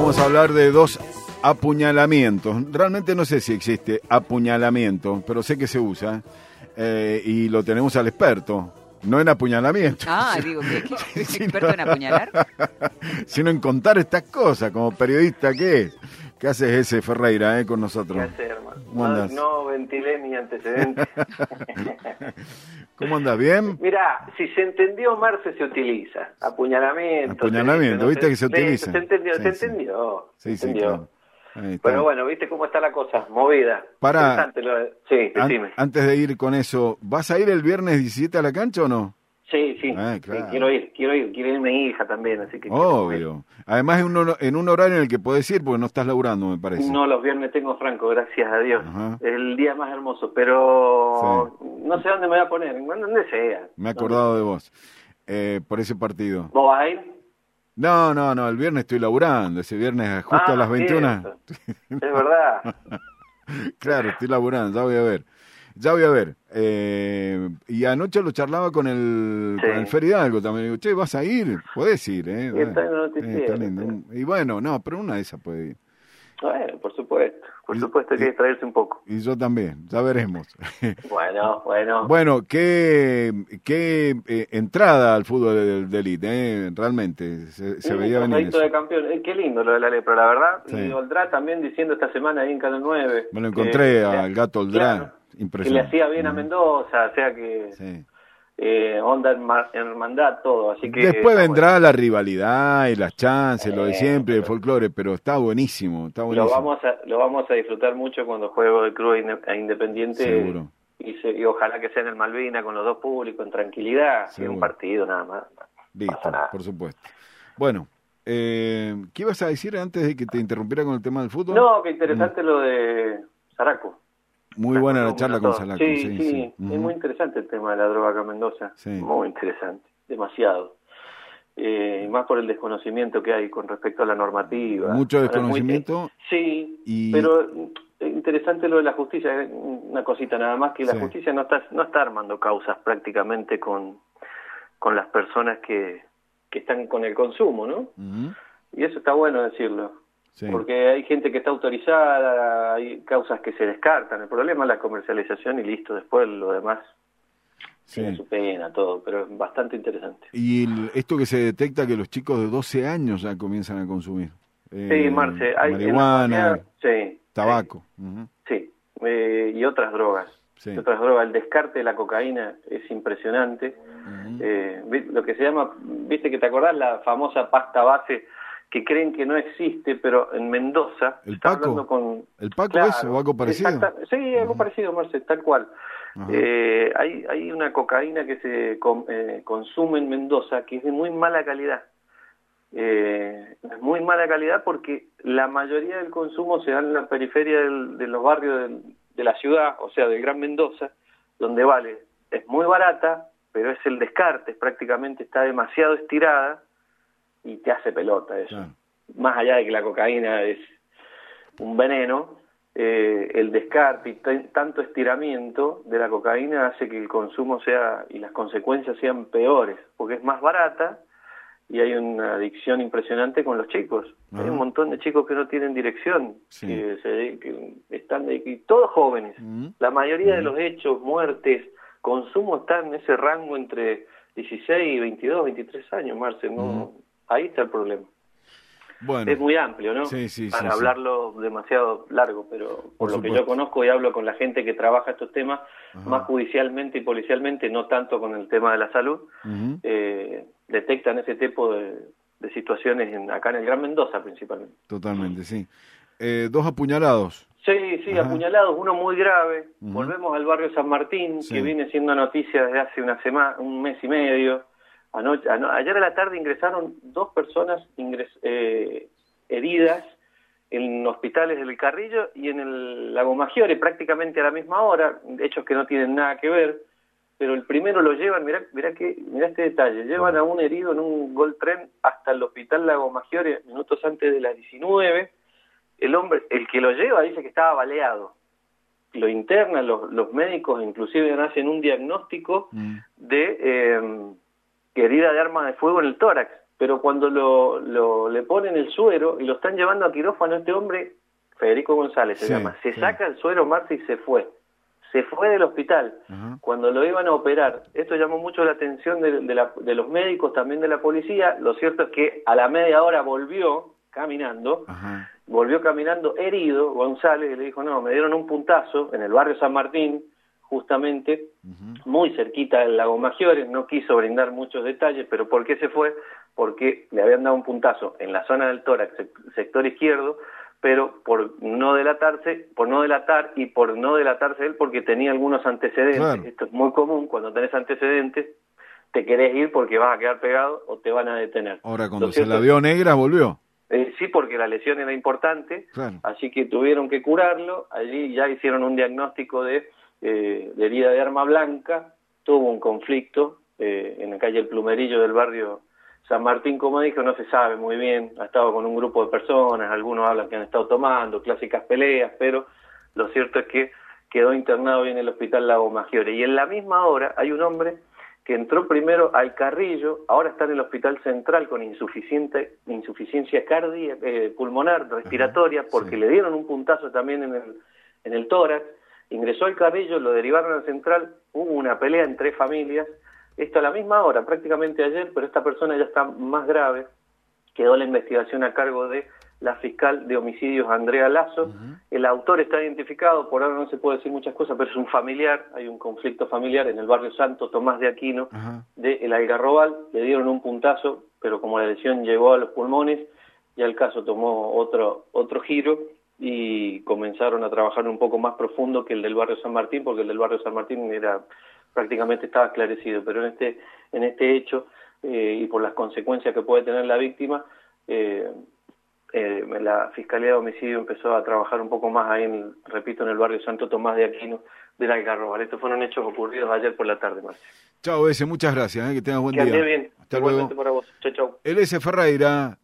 Vamos a hablar de dos apuñalamientos. Realmente no sé si existe apuñalamiento, pero sé que se usa y lo tenemos al experto. No en apuñalamiento. Ah, digo, ¿qué es experto en apuñalar? Sino en contar estas cosas, como periodista que es. ¿Qué haces ese Ferreira con nosotros? ¿Qué haces, hermano? ¿Cómo andás? No ventilé mi antecedente. ¿Cómo andas? ¿Bien? Mirá, si se entendió, Marce, se utiliza. Apuñalamiento. Apuñalamiento, ¿viste que se utiliza? Se entendió, Sí, se sí. entendió. Sí, se sí, entendió. claro. Ahí está. Pero bueno, ¿viste cómo está la cosa? Movida. Pará. Interesante lo de... Sí, decime. Antes de ir con eso, ¿vas a ir el viernes 17 a la cancha o no? Sí, sí. Claro. Sí, quiero ir. Quiere ir mi hija también, así que... Obvio. Además en un horario en el que podés ir porque no estás laburando, me parece. No, los viernes tengo franco, gracias a Dios. Ajá. El día más hermoso, pero Sí. no sé dónde me voy a poner, donde sea. Me he acordado de vos, por ese partido. ¿Vos vas a ir? No, el viernes estoy laburando, ese viernes justo a las 21. Es verdad. Claro, estoy laburando, ya voy a ver. Y anoche lo charlaba con el Fer Hidalgo también. Digo, che, ¿vas a ir? Podés ir, Y está en el noticiero. Está lindo. Y bueno, no, pero una de esas puede ir. Bueno, por supuesto hay que distraerse un poco. Y yo también, ya veremos. Bueno. Bueno, qué entrada al fútbol de élite, realmente, se veía venir eso. De campeón. Qué lindo lo de la Lepra, la verdad. Sí. Y Oldrá también diciendo esta semana ahí en Canal 9. Me lo encontré al gato Oldrá, claro, impresionante. Que le hacía bien a Mendoza, o sea que... Sí. onda hermandad, todo, así que... Después vendrá la rivalidad y las chances, lo de siempre, el folclore, pero está buenísimo, Lo vamos a disfrutar mucho cuando juego de Cruz a Independiente. Seguro. Y ojalá que sea en el Malvina con los dos públicos, en tranquilidad, y un partido nada más. Listo, por supuesto. Bueno, ¿qué ibas a decir antes de que te interrumpiera con el tema del fútbol? No, que interesante lo de Zaraco. Muy buena la charla con Zaraco. Sí. Es muy interesante el tema de la droga acá en Mendoza. Sí. Muy interesante, demasiado. Más por el desconocimiento que hay con respecto a la normativa. Mucho desconocimiento. Pero interesante lo de la justicia. Una cosita nada más, que la justicia no está armando causas prácticamente con las personas que están con el consumo, ¿no? Uh-huh. Y eso está bueno decirlo. Sí. Porque hay gente que está autorizada, hay causas que se descartan. El problema es la comercialización y listo, después lo demás tiene su pena, todo, pero es bastante interesante. Y esto que se detecta que los chicos de 12 años ya comienzan a consumir. Sí, Marce, hay marihuana, tabaco. Sí, uh-huh. Sí. Y otras drogas. Sí. Otras drogas. El descarte de la cocaína es impresionante. Uh-huh. Lo que se llama, viste que te acordás, la famosa pasta base que creen que no existe, pero en Mendoza... ¿El Paco? ¿El Paco claro, es o algo parecido? Sí, algo parecido, Marce, tal cual. Hay una cocaína que se consume en Mendoza que es de muy mala calidad. Es muy mala calidad porque la mayoría del consumo se da en la periferia de los barrios de la ciudad, o sea, del Gran Mendoza, donde es muy barata, pero es el descarte, prácticamente está demasiado estirada, y te hace pelota eso. Claro. Más allá de que la cocaína es un veneno, el descarte y tanto estiramiento de la cocaína hace que el consumo sea y las consecuencias sean peores, porque es más barata y hay una adicción impresionante con los chicos. Hay un montón de chicos que no tienen dirección, que están todos jóvenes. La mayoría de los hechos, muertes, consumo están en ese rango entre 16 y 22, 23 años, Marce, ¿no? Ahí está el problema. Bueno, es muy amplio, ¿no? Para hablarlo demasiado largo, pero por lo que yo conozco y hablo con la gente que trabaja estos temas, más judicialmente y policialmente, no tanto con el tema de la salud, detectan ese tipo de situaciones acá en el Gran Mendoza principalmente. Totalmente, sí. 2 apuñalados. Sí, apuñalados, uno muy grave. Volvemos al barrio San Martín, que viene siendo noticia desde hace un mes y medio. Ayer a la tarde ingresaron 2 personas heridas en hospitales del Carrillo y en el Lago Maggiore, prácticamente a la misma hora, hechos que no tienen nada que ver, pero el primero lo llevan, mirá este detalle, llevan a un herido en un Gol Tren hasta el hospital Lago Maggiore minutos antes de las 19, el que lo lleva dice que estaba baleado, lo internan los médicos, inclusive hacen un diagnóstico de herida de arma de fuego en el tórax, pero cuando le ponen el suero y lo están llevando a quirófano, este hombre, Federico González se llama, se saca el suero, Marce, y se fue del hospital. Cuando lo iban a operar, esto llamó mucho la atención de los médicos, también de la policía. Lo cierto es que a la media hora volvió caminando herido González, y le dijo, no, me dieron un puntazo en el barrio San Martín, justamente, muy cerquita del Lago Maggiore. No quiso brindar muchos detalles, pero ¿por qué se fue? Porque le habían dado un puntazo en la zona del tórax, sector izquierdo, pero por no delatar y por no delatarse él porque tenía algunos antecedentes. Claro. Esto es muy común, cuando tenés antecedentes, te querés ir porque vas a quedar pegado o te van a detener. Ahora, cuando se la vio negra, volvió. Sí, porque la lesión era importante, claro. Así que tuvieron que curarlo. Allí ya hicieron un diagnóstico de herida de arma blanca. Tuvo un conflicto en la calle El Plumerillo del barrio San Martín, como dijo, no se sabe muy bien. Ha estado con un grupo de personas, algunos hablan que han estado tomando, clásicas peleas, pero lo cierto es que quedó internado en el hospital Lago Maggiore. Y en la misma hora hay un hombre que entró primero al Carrillo, ahora está en el Hospital Central con insuficiencia cardíaca, pulmonar, respiratoria, porque le dieron un puntazo también en el tórax. Ingresó al Carrillo, lo derivaron al Central, hubo una pelea entre familias. Esto a la misma hora, prácticamente ayer, pero esta persona ya está más grave. Quedó la investigación a cargo de la fiscal de homicidios, Andrea Lazo. El autor está identificado, por ahora no se puede decir muchas cosas, pero es un familiar, hay un conflicto familiar en el barrio Santo Tomás de Aquino, de El Algarrobal. Le dieron un puntazo, pero como la lesión llegó a los pulmones, ya el caso tomó otro giro y comenzaron a trabajar un poco más profundo que el del barrio San Martín, porque el del barrio San Martín prácticamente estaba esclarecido, pero en este hecho y por las consecuencias que puede tener la víctima, la Fiscalía de Homicidio empezó a trabajar un poco más ahí, en el barrio Santo Tomás de Aquino del Algarrobal. Estos fueron hechos ocurridos ayer por la tarde, Marcio. Chao, Ese, muchas gracias, que tengas buen día. Que ande bien. Hasta luego. Para vos. Chau. El S. Ferreira.